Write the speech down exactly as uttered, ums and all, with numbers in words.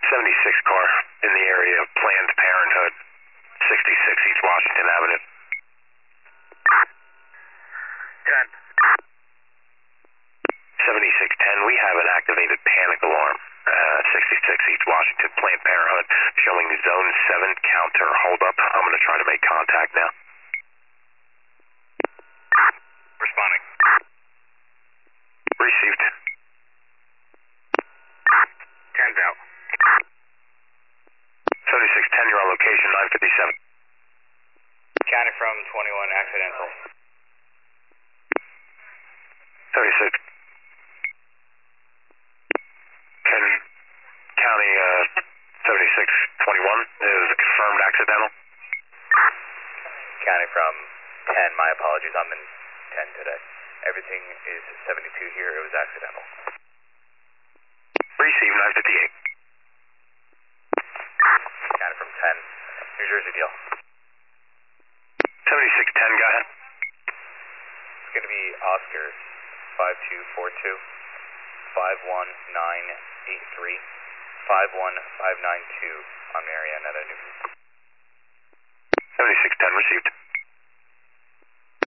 seventy-six car in the area of Planned Parenthood, sixty-six East Washington Avenue. ten. seventy-six ten, we have an activated panic alarm. Uh, sixty-six East Washington, Planned Parenthood, showing zone seven counter hold up. I'm going to try to make contact now. Responding. Received. ten's out. seventy-six ten, you're on location, nine fifty-seven. Counting from twenty-one, accidental. seventy-six. ten, county uh, seventy-six twenty-one is confirmed accidental. Counting from ten, my apologies, I'm in ten today. Everything is seventy-two here, it was accidental. Received, nine fifty-eight. Counting from ten, New Jersey deal. seventy-six ten, go ahead. It's going to be Oscar five two four two, five one nine eight three, five one five nine two on Marianetta, New seventy-six ten, received.